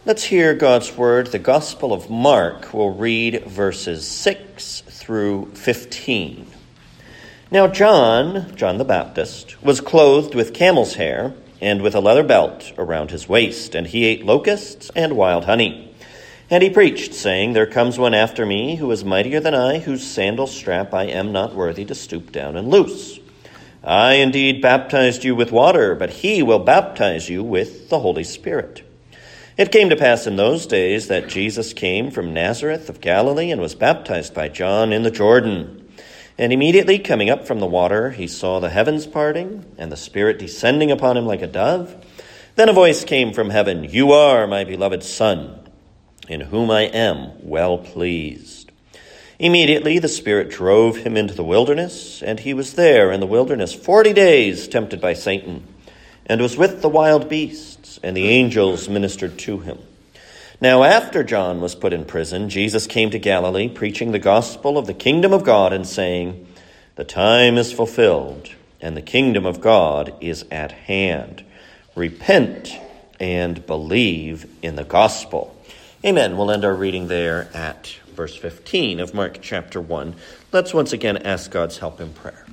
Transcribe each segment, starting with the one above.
Let's hear God's word. The Gospel of Mark will read verses 6 through 15. Now John the Baptist, was clothed with camel's hair and with a leather belt around his waist, and he ate locusts and wild honey. And he preached, saying, There comes one after me who is mightier than I, whose sandal strap I am not worthy to stoop down and loose. I indeed baptized you with water, but he will baptize you with the Holy Spirit. It came to pass in those days that Jesus came from Nazareth of Galilee and was baptized by John in the Jordan. And immediately coming up from the water, he saw the heavens parting and the Spirit descending upon him like a dove. Then a voice came from heaven, You are my beloved Son, in whom I am well pleased. Immediately the Spirit drove him into the wilderness, and he was there in the wilderness 40 days, tempted by Satan, and was with the wild beasts, and the angels ministered to him. Now after John was put in prison, Jesus came to Galilee, preaching the gospel of the kingdom of God, and saying, The time is fulfilled, and the kingdom of God is at hand. Repent and believe in the gospel. Amen. We'll end our reading there at verse 15 of Mark chapter 1. Let's once again ask God's help in prayer.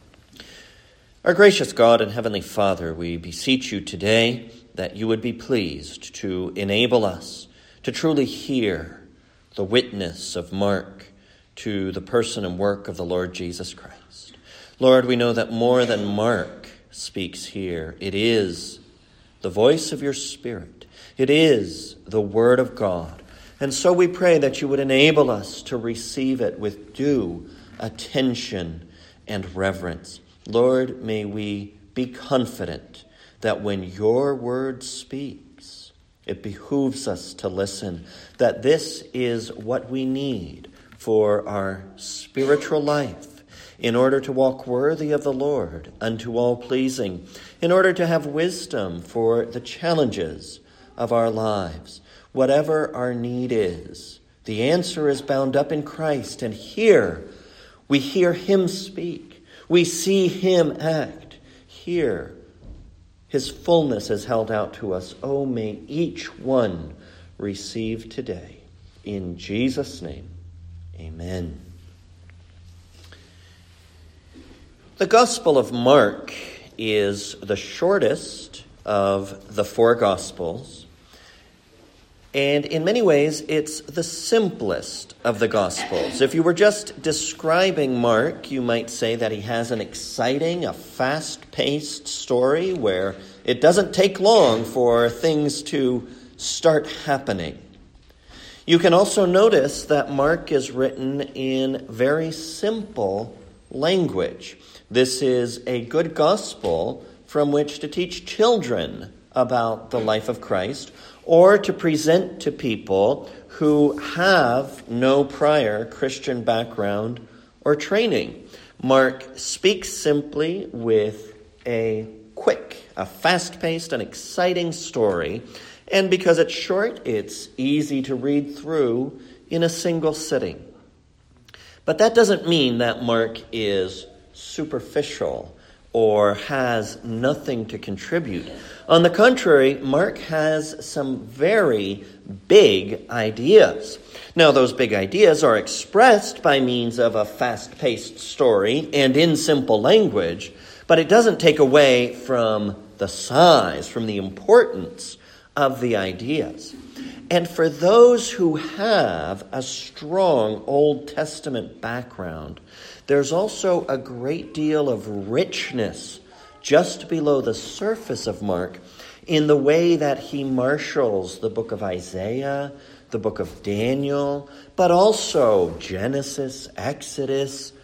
Our gracious God and Heavenly Father, we beseech you today that you would be pleased to enable us to truly hear the witness of Mark to the person and work of the Lord Jesus Christ. Lord, we know that more than Mark speaks here, it is the voice of your Spirit. It is the Word of God. And so we pray that you would enable us to receive it with due attention and reverence. Lord, may we be confident that when your word speaks, it behooves us to listen, that this is what we need for our spiritual life, in order to walk worthy of the Lord, unto all pleasing, in order to have wisdom for the challenges of our lives. Whatever our need is, the answer is bound up in Christ, and here we hear him speak. We see him act. Here, his fullness is held out to us. Oh, may each one receive today. In Jesus' name, amen. The Gospel of Mark is the shortest of the four Gospels. And in many ways, it's the simplest of the Gospels. If you were just describing Mark, you might say that he has an exciting, a fast-paced story where it doesn't take long for things to start happening. You can also notice that Mark is written in very simple language. This is a good gospel from which to teach children about the life of Christ, or to present to people who have no prior Christian background or training. Mark speaks simply with a quick, a fast-paced, and exciting story, and because it's short, it's easy to read through in a single sitting. But that doesn't mean that Mark is superficial or has nothing to contribute. On the contrary, Mark has some very big ideas. Now, those big ideas are expressed by means of a fast-paced story and in simple language, but it doesn't take away from the size, from the importance of the ideas. And for those who have a strong Old Testament background, there's also a great deal of richness just below the surface of Mark in the way that he marshals the book of Isaiah, the book of Daniel, but also Genesis, Exodus,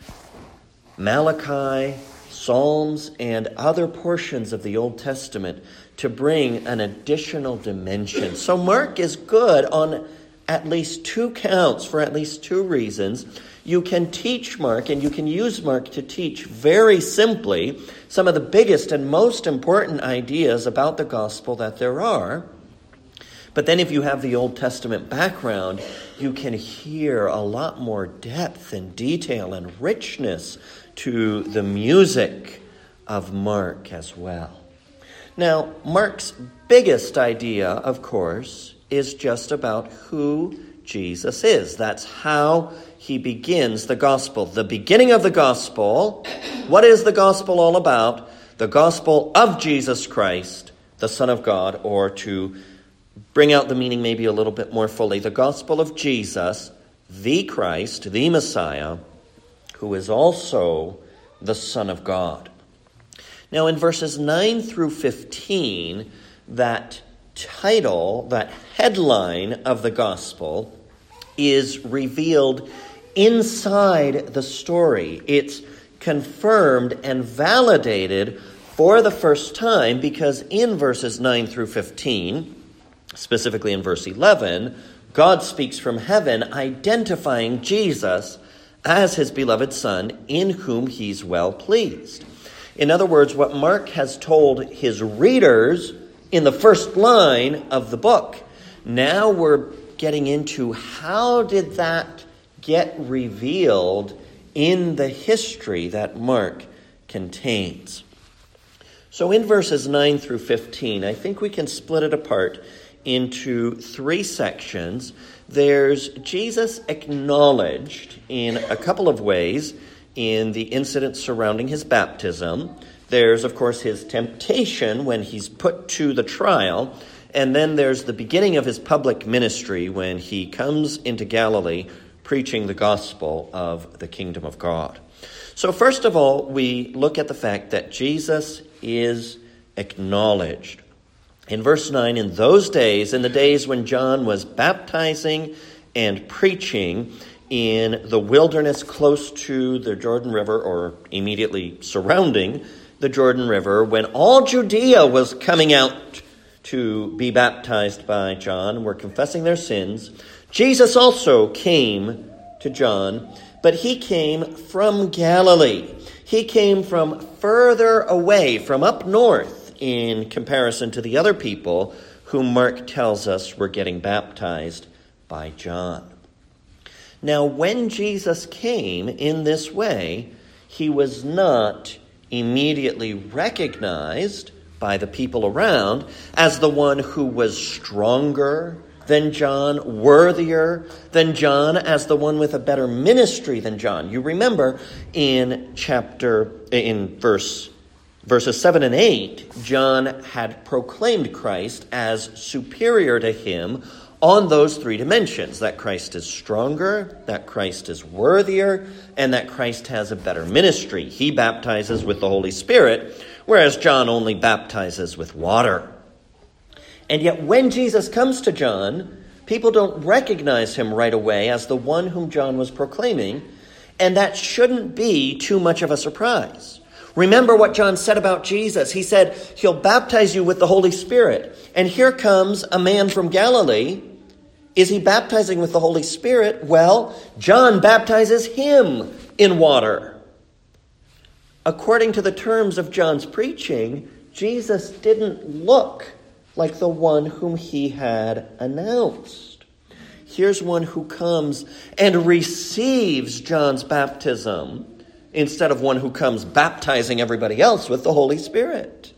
Malachi, Psalms, and other portions of the Old Testament to bring an additional dimension. So Mark is good on at least two counts, for at least two reasons. You can teach Mark, and you can use Mark to teach very simply some of the biggest and most important ideas about the gospel that there are. But then if you have the Old Testament background, you can hear a lot more depth and detail and richness to the music of Mark as well. Now, Mark's biggest idea, of course, is just about who Jesus is. That's how he begins the gospel. The beginning of the gospel, what is the gospel all about? The gospel of Jesus Christ, the Son of God, or to bring out the meaning maybe a little bit more fully, the gospel of Jesus, the Christ, the Messiah, who is also the Son of God. Now in verses 9 through 15, that title, that headline of the gospel is revealed inside the story. It's confirmed and validated for the first time because in verses 9 through 15, specifically in verse 11, God speaks from heaven identifying Jesus as his beloved Son in whom he's well pleased. In other words, what Mark has told his readers in the first line of the book, now we're getting into how did that get revealed in the history that Mark contains. So in verses 9 through 15, I think we can split it apart into three sections. There's Jesus acknowledged in a couple of ways in the incidents surrounding his baptism. There's, of course, his temptation when he's put to the trial. And then there's the beginning of his public ministry when he comes into Galilee preaching the gospel of the kingdom of God. So first of all, we look at the fact that Jesus is acknowledged. In verse 9, in those days, in the days when John was baptizing and preaching in the wilderness close to the Jordan River, or immediately surrounding the Jordan River, when all Judea was coming out to be baptized by John, were confessing their sins, Jesus also came to John, but he came from Galilee. He came from further away, from up north, in comparison to the other people whom Mark tells us were getting baptized by John. Now, when Jesus came in this way, he was not immediately recognized by the people around as the one who was stronger than John, worthier than John, as the one with a better ministry than John. You remember in verses 7 and 8, John had proclaimed Christ as superior to him on those three dimensions, that Christ is stronger, that Christ is worthier, and that Christ has a better ministry. He baptizes with the Holy Spirit, whereas John only baptizes with water. And yet when Jesus comes to John, people don't recognize him right away as the one whom John was proclaiming, and that shouldn't be too much of a surprise. Remember what John said about Jesus. He said, he'll baptize you with the Holy Spirit. And here comes a man from Galilee. Is he baptizing with the Holy Spirit? Well, John baptizes him in water. According to the terms of John's preaching, Jesus didn't look like the one whom he had announced. Here's one who comes and receives John's baptism instead of one who comes baptizing everybody else with the Holy Spirit.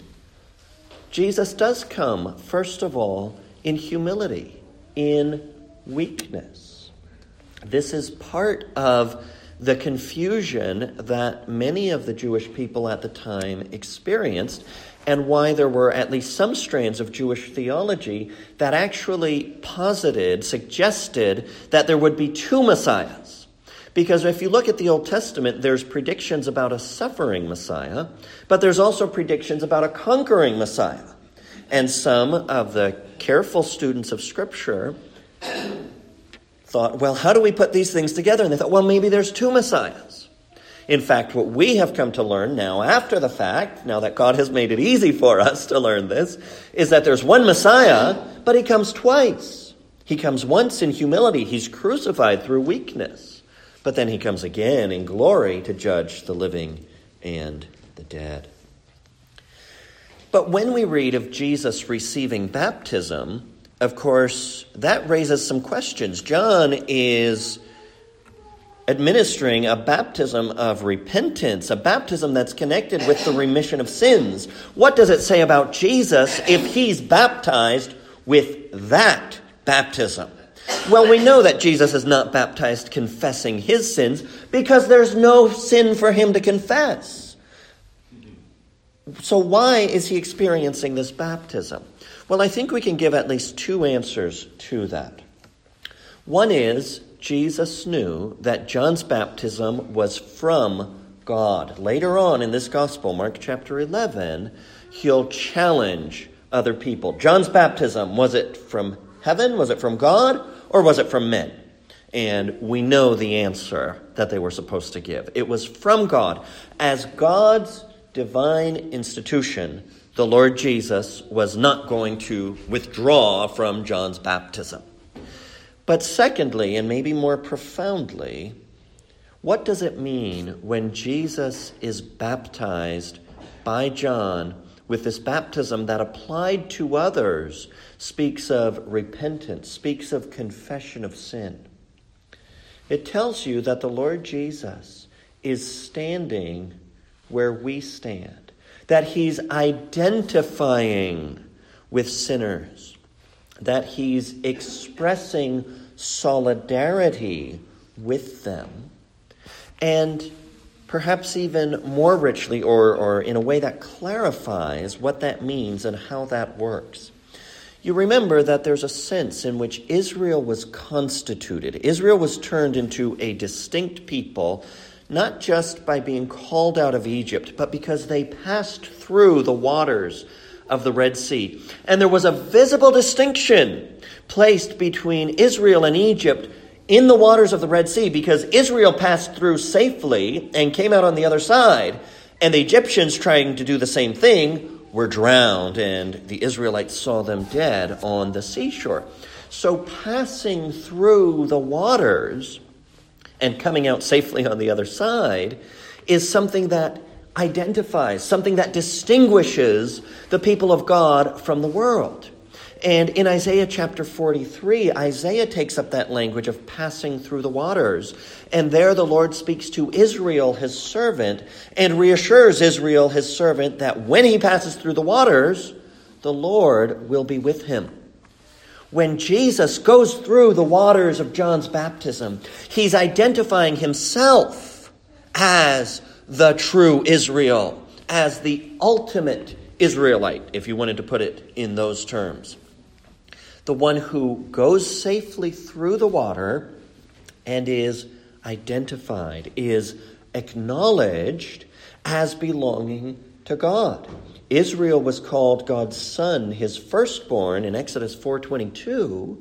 Jesus does come, first of all, in humility, in weakness. This is part of the confusion that many of the Jewish people at the time experienced, and why there were at least some strands of Jewish theology that actually suggested that there would be two Messiahs. Because if you look at the Old Testament, there's predictions about a suffering Messiah, but there's also predictions about a conquering Messiah. And some of the careful students of Scripture thought, well, how do we put these things together? And they thought, well, maybe there's two Messiahs. In fact, what we have come to learn now after the fact, now that God has made it easy for us to learn this, is that there's one Messiah, but he comes twice. He comes once in humility. He's crucified through weakness. But then he comes again in glory to judge the living and the dead. But when we read of Jesus receiving baptism, of course, that raises some questions. John is administering a baptism of repentance, a baptism that's connected with the remission of sins. What does it say about Jesus if he's baptized with that baptism? Well, we know that Jesus is not baptized confessing his sins because there's no sin for him to confess. So why is he experiencing this baptism? Well, I think we can give at least two answers to that. One is Jesus knew that John's baptism was from God. Later on in this gospel, Mark chapter 11, he'll challenge other people. John's baptism, was it from heaven? Was it from God? Or was it from men? And we know the answer that they were supposed to give. It was from God. As God's divine institution, the Lord Jesus was not going to withdraw from John's baptism. But secondly, and maybe more profoundly, what does it mean when Jesus is baptized by John with this baptism that applied to others speaks of repentance, speaks of confession of sin? It tells you that the Lord Jesus is standing where we stand, that he's identifying with sinners, that he's expressing solidarity with them, and perhaps even more richly, or in a way that clarifies what that means and how that works. You remember that there's a sense in which Israel was constituted. Israel was turned into a distinct people, not just by being called out of Egypt, but because they passed through the waters of the Red Sea. And there was a visible distinction placed between Israel and Egypt in the waters of the Red Sea, because Israel passed through safely and came out on the other side, and the Egyptians trying to do the same thing were drowned, and the Israelites saw them dead on the seashore. So passing through the waters and coming out safely on the other side is something that identifies, something that distinguishes the people of God from the world. And in Isaiah chapter 43, Isaiah takes up that language of passing through the waters. And there the Lord speaks to Israel, his servant, and reassures Israel, his servant, that when he passes through the waters, the Lord will be with him. When Jesus goes through the waters of John's baptism, he's identifying himself as the true Israel, as the ultimate Israelite, if you wanted to put it in those terms. The one who goes safely through the water and is identified, is acknowledged as belonging to God. Israel was called God's son, his firstborn, in Exodus 4:22.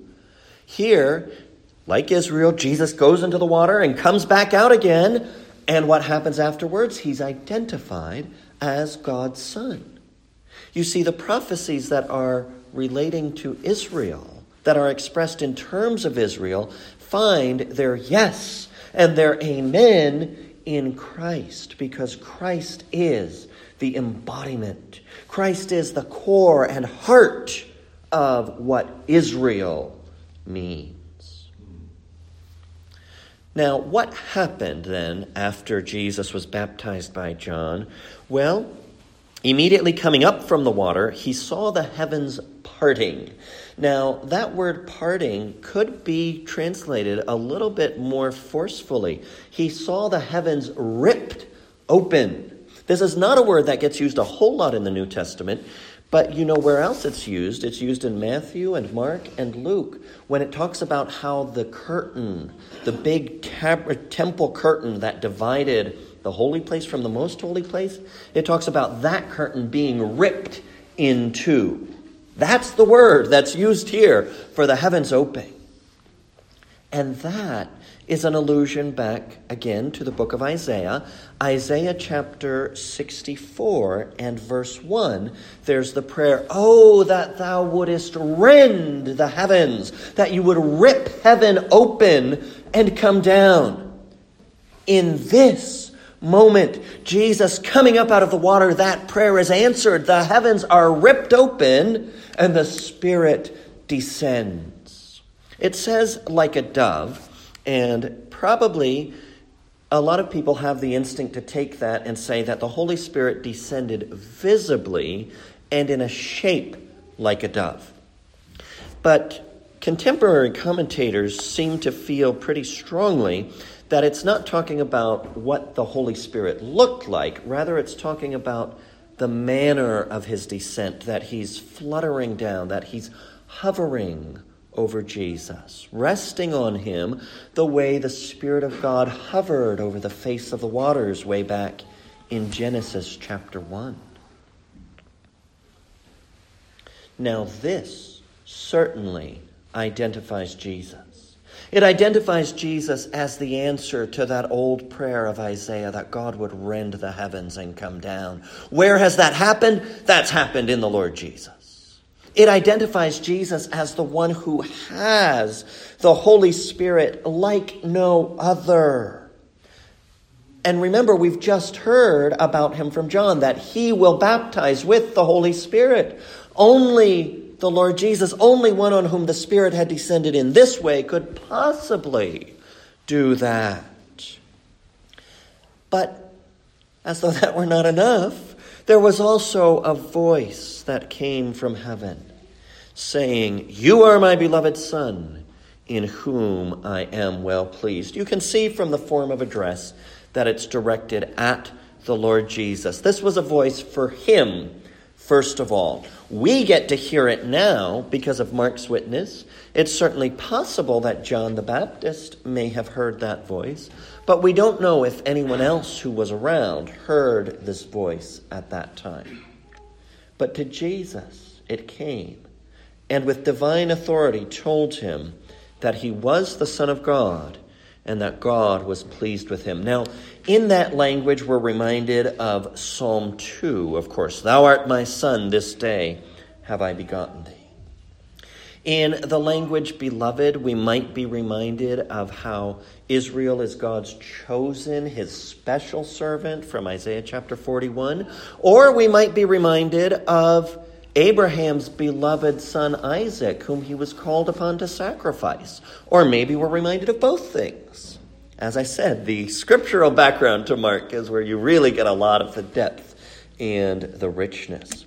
Here, like Israel, Jesus goes into the water and comes back out again. And what happens afterwards? He's identified as God's son. You see, the prophecies that are relating to Israel, that are expressed in terms of Israel, find their yes and their amen in Christ, because Christ is the embodiment. Christ is the core and heart of what Israel means. Now, what happened then after Jesus was baptized by John? Well, immediately coming up from the water, he saw the heavens parting. Now, that word parting could be translated a little bit more forcefully. He saw the heavens ripped open. This is not a word that gets used a whole lot in the New Testament, but you know where else it's used? It's used in Matthew and Mark and Luke, when it talks about how the curtain, the big temple curtain that divided the holy place from the most holy place, it talks about that curtain being ripped in two. That's the word that's used here for the heavens opening. And that is an allusion back again to the book of Isaiah. Isaiah chapter 64 and verse 1. There's the prayer, "Oh, that thou wouldest rend the heavens," that you would rip heaven open and come down. In this moment, Jesus coming up out of the water, that prayer is answered. The heavens are ripped open and the Spirit descends. It says like a dove. And probably a lot of people have the instinct to take that and say that the Holy Spirit descended visibly and in a shape like a dove. But contemporary commentators seem to feel pretty strongly that it's not talking about what the Holy Spirit looked like. Rather, it's talking about the manner of his descent, that he's fluttering down, that he's hovering over Jesus, resting on him the way the Spirit of God hovered over the face of the waters way back in Genesis chapter 1. Now this certainly identifies Jesus. It identifies Jesus as the answer to that old prayer of Isaiah that God would rend the heavens and come down. Where has that happened? That's happened in the Lord Jesus. It identifies Jesus as the one who has the Holy Spirit like no other. And remember, we've just heard about him from John, that he will baptize with the Holy Spirit. Only the Lord Jesus, only one on whom the Spirit had descended in this way, could possibly do that. But as though that were not enough, there was also a voice that came from heaven saying, "You are my beloved Son, in whom I am well pleased." You can see from the form of address that it's directed at the Lord Jesus. This was a voice for him, first of all. We get to hear it now because of Mark's witness. It's certainly possible that John the Baptist may have heard that voice, but we don't know if anyone else who was around heard this voice at that time. But to Jesus it came, and with divine authority told him that he was the Son of God and that God was pleased with him. Now, in that language, we're reminded of Psalm 2, of course. "Thou art my Son, this day have I begotten thee." In the language beloved, we might be reminded of how Israel is God's chosen, his special servant from Isaiah chapter 41. Or we might be reminded of Abraham's beloved son Isaac, whom he was called upon to sacrifice. Or maybe we're reminded of both things. As I said, the scriptural background to Mark is where you really get a lot of the depth and the richness.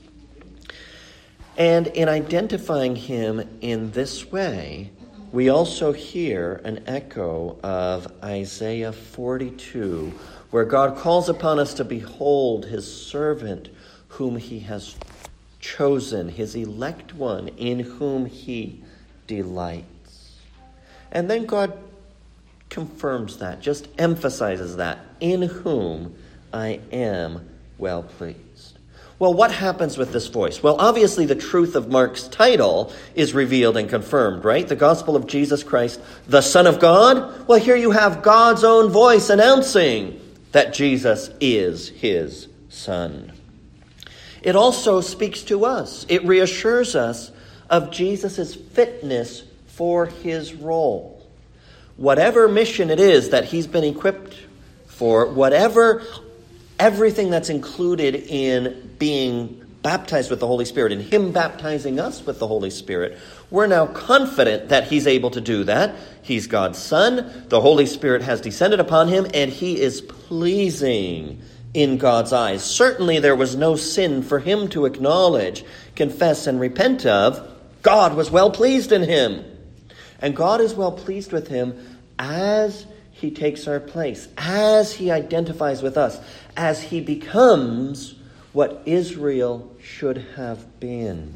And in identifying him in this way, we also hear an echo of Isaiah 42, where God calls upon us to behold his servant whom he has chosen, his elect one in whom he delights. And then God confirms that, just emphasizes that, in whom I am well pleased. Well, what happens with this voice? Well, obviously the truth of Mark's title is revealed and confirmed, right? The gospel of Jesus Christ, the Son of God. Well, here you have God's own voice announcing that Jesus is his Son. It also speaks to us. It reassures us of Jesus' fitness for his role. Whatever mission it is that he's been equipped for, everything that's included in being baptized with the Holy Spirit and him baptizing us with the Holy Spirit, we're now confident that he's able to do that. He's God's Son. The Holy Spirit has descended upon him, and he is pleasing in God's eyes. Certainly there was no sin for him to acknowledge, confess, and repent of. God was well pleased in him. And God is well pleased with him as he takes our place, as he identifies with us, as he becomes what Israel should have been.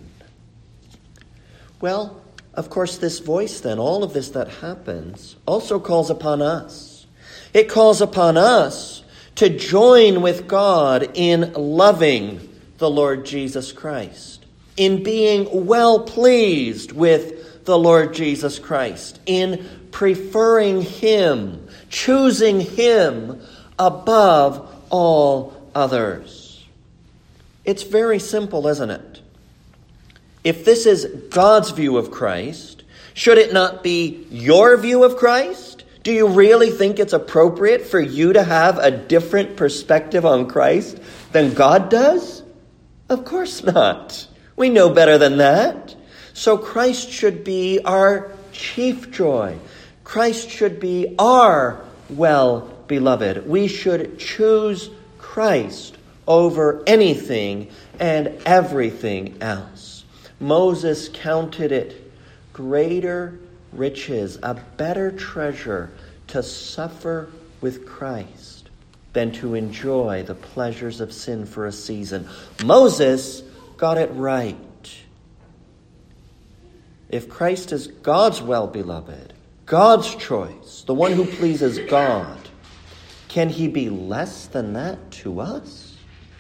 Well, of course, this voice then, all of this that happens, also calls upon us. It calls upon us to join with God in loving the Lord Jesus Christ, in being well pleased with the Lord Jesus Christ, in preferring him, choosing him above all others. It's very simple, isn't it? If this is God's view of Christ, should it not be your view of Christ? Do you really think it's appropriate for you to have a different perspective on Christ than God does? Of course not. We know better than that. So Christ should be our chief joy. Christ should be our well-beloved. We should choose Christ over anything and everything else. Moses counted it greater riches, a better treasure to suffer with Christ than to enjoy the pleasures of sin for a season. Moses got it right. If Christ is God's well-beloved, God's choice, the one who pleases God, can he be less than that to us?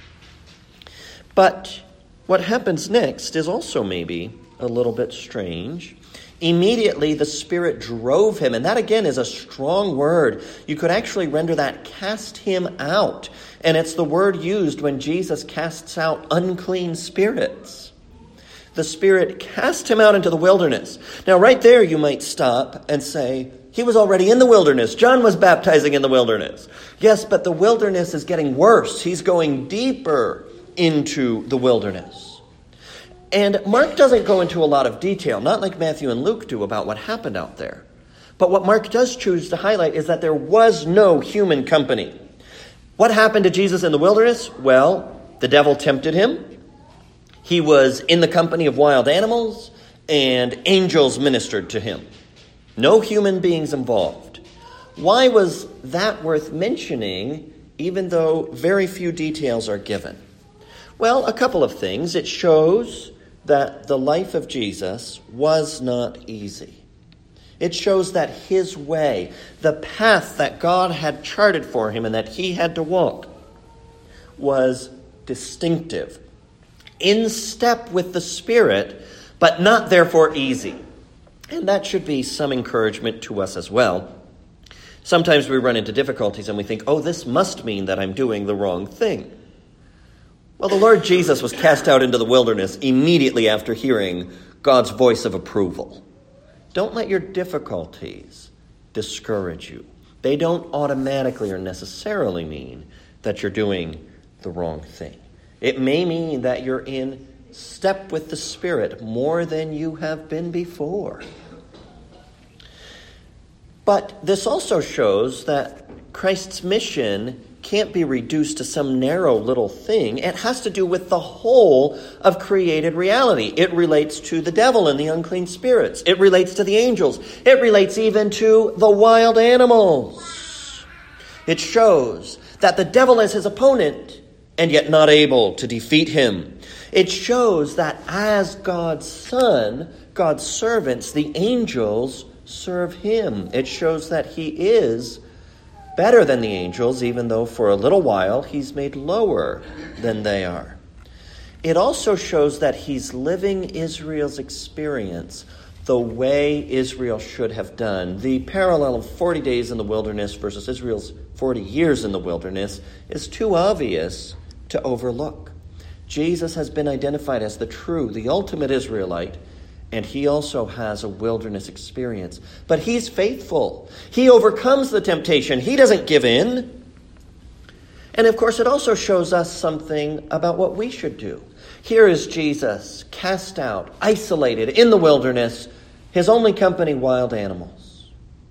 But what happens next is also maybe a little bit strange. Immediately the Spirit drove him, and that again is a strong word. You could actually render that cast him out. And it's the word used when Jesus casts out unclean spirits. The Spirit cast him out into the wilderness. Now right there you might stop and say, he was already in the wilderness. John was baptizing in the wilderness. Yes, but the wilderness is getting worse. He's going deeper into the wilderness. And Mark doesn't go into a lot of detail, not like Matthew and Luke do, about what happened out there. But what Mark does choose to highlight is that there was no human company. What happened to Jesus in the wilderness? Well, the devil tempted him. He was in the company of wild animals, and angels ministered to him. No human beings involved. Why was that worth mentioning, even though very few details are given? Well, a couple of things. It shows that the life of Jesus was not easy. It shows that his way, the path that God had charted for him and that he had to walk, was distinctive, in step with the Spirit, but not therefore easy. And that should be some encouragement to us as well. Sometimes we run into difficulties and we think, oh, this must mean that I'm doing the wrong thing. Well, the Lord Jesus was cast out into the wilderness immediately after hearing God's voice of approval. Don't let your difficulties discourage you. They don't automatically or necessarily mean that you're doing the wrong thing. It may mean that you're in step with the Spirit more than you have been before. But this also shows that Christ's mission can't be reduced to some narrow little thing. It has to do with the whole of created reality. It relates to the devil and the unclean spirits. It relates to the angels. It relates even to the wild animals. It shows that the devil is his opponent and yet not able to defeat him. It shows that as God's son, God's servants, the angels serve him. It shows that he is better than the angels, even though for a little while he's made lower than they are. It also shows that he's living Israel's experience the way Israel should have done. The parallel of 40 days in the wilderness versus Israel's 40 years in the wilderness is too obvious to overlook. Jesus has been identified as the ultimate Israelite, and he also has a wilderness experience. But he's faithful. He overcomes the temptation. He doesn't give in. And of course, it also shows us something about what we should do. Here is Jesus cast out, isolated in the wilderness, his only company, wild animals.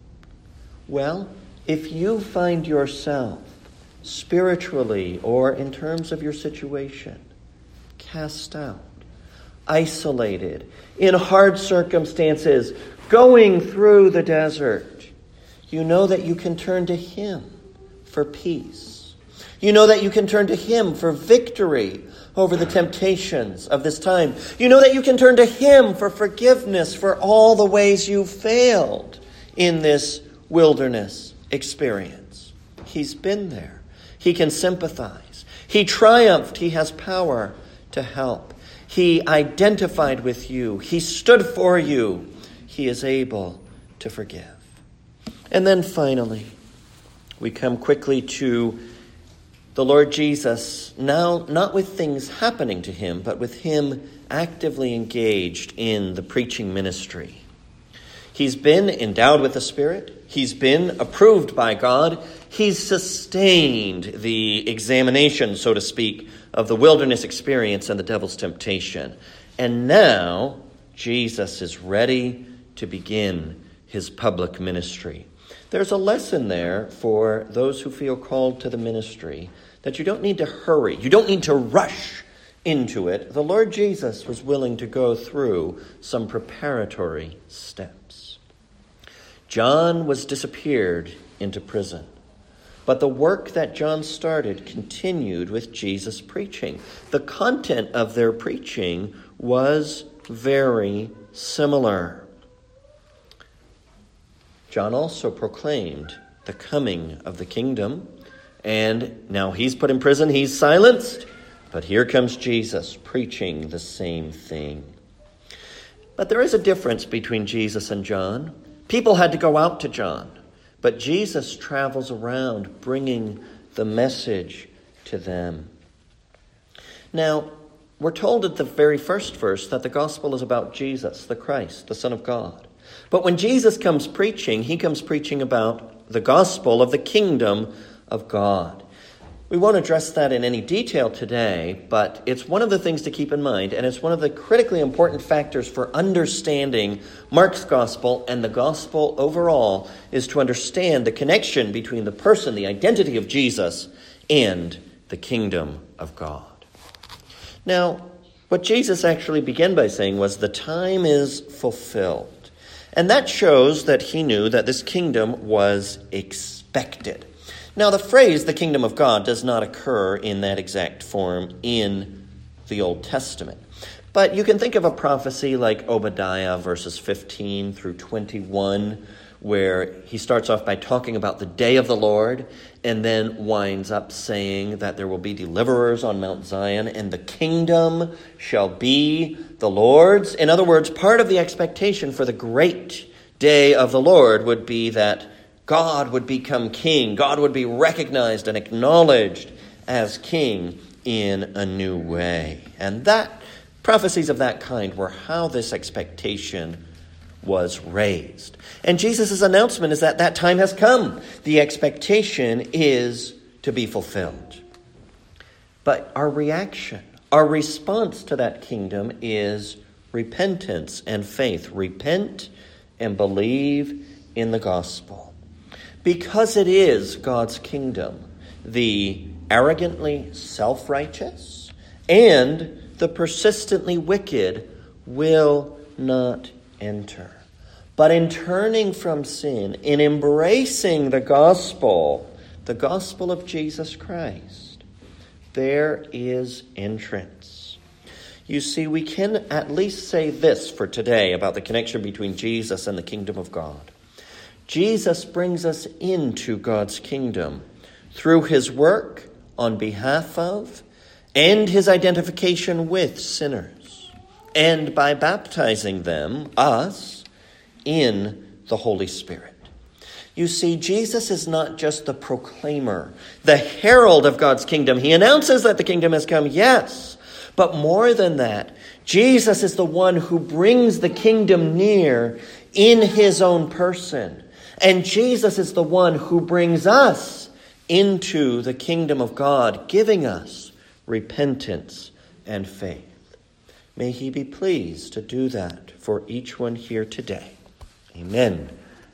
Well, if you find yourself spiritually or in terms of your situation, cast out, isolated, in hard circumstances, going through the desert, you know that you can turn to him for peace. You know that you can turn to him for victory over the temptations of this time. You know that you can turn to him for forgiveness for all the ways you failed in this wilderness experience. He's been there. He can sympathize. He triumphed. He has power to help. He identified with you. He stood for you. He is able to forgive. And then finally, we come quickly to the Lord Jesus, now not with things happening to him, but with him actively engaged in the preaching ministry. He's been endowed with the Spirit. He's been approved by God. He's sustained the examination, so to speak, of the wilderness experience and the devil's temptation. And now Jesus is ready to begin his public ministry. There's a lesson there for those who feel called to the ministry, that you don't need to hurry. You don't need to rush into it, the Lord Jesus was willing to go through some preparatory steps. John was disappeared into prison, but the work that John started continued with Jesus' preaching. The content of their preaching was very similar. John also proclaimed the coming of the kingdom, and now he's put in prison, he's silenced, but here comes Jesus preaching the same thing. But there is a difference between Jesus and John. People had to go out to John, but Jesus travels around bringing the message to them. Now, we're told at the very first verse that the gospel is about Jesus, the Christ, the Son of God. But when Jesus comes preaching, he comes preaching about the gospel of the kingdom of God. We won't address that in any detail today, but it's one of the things to keep in mind, and it's one of the critically important factors for understanding Mark's gospel and the gospel overall, is to understand the connection between the person, the identity of Jesus, and the kingdom of God. Now, what Jesus actually began by saying was, the time is fulfilled. And that shows that he knew that this kingdom was expected. Now, the phrase, the kingdom of God, does not occur in that exact form in the Old Testament. But you can think of a prophecy like Obadiah, verses 15 through 21, where he starts off by talking about the day of the Lord, and then winds up saying that there will be deliverers on Mount Zion, and the kingdom shall be the Lord's. In other words, part of the expectation for the great day of the Lord would be that God would become king. God would be recognized and acknowledged as king in a new way. And that prophecies of that kind were how this expectation was raised. And Jesus' announcement is that that time has come. The expectation is to be fulfilled. But our reaction, our response to that kingdom is repentance and faith. Repent and believe in the gospel. Because it is God's kingdom, the arrogantly self-righteous and the persistently wicked will not enter. But in turning from sin, in embracing the gospel of Jesus Christ, there is entrance. You see, we can at least say this for today about the connection between Jesus and the kingdom of God. Jesus brings us into God's kingdom through his work on behalf of and his identification with sinners, and by baptizing them, us, in the Holy Spirit. You see, Jesus is not just the proclaimer, the herald of God's kingdom. He announces that the kingdom has come, yes, but more than that, Jesus is the one who brings the kingdom near in his own person. And Jesus is the one who brings us into the kingdom of God, giving us repentance and faith. May he be pleased to do that for each one here today. Amen.